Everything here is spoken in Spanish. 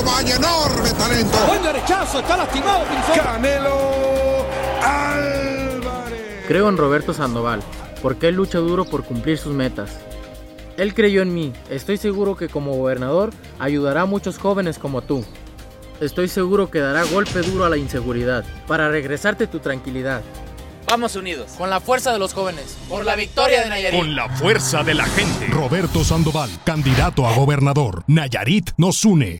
vaya, enorme talento. Buen derechazo, está lastimado Pinzón. Canelo Álvarez. Creo en Roberto Sandoval, porque él lucha duro por cumplir sus metas. Él creyó en mí. Estoy seguro que como gobernador ayudará a muchos jóvenes como tú. Estoy seguro que dará golpe duro a la inseguridad para regresarte tu tranquilidad. Vamos unidos, con la fuerza de los jóvenes, por la victoria de Nayarit. Con la fuerza de la gente. Roberto Sandoval, candidato a gobernador. Nayarit nos une.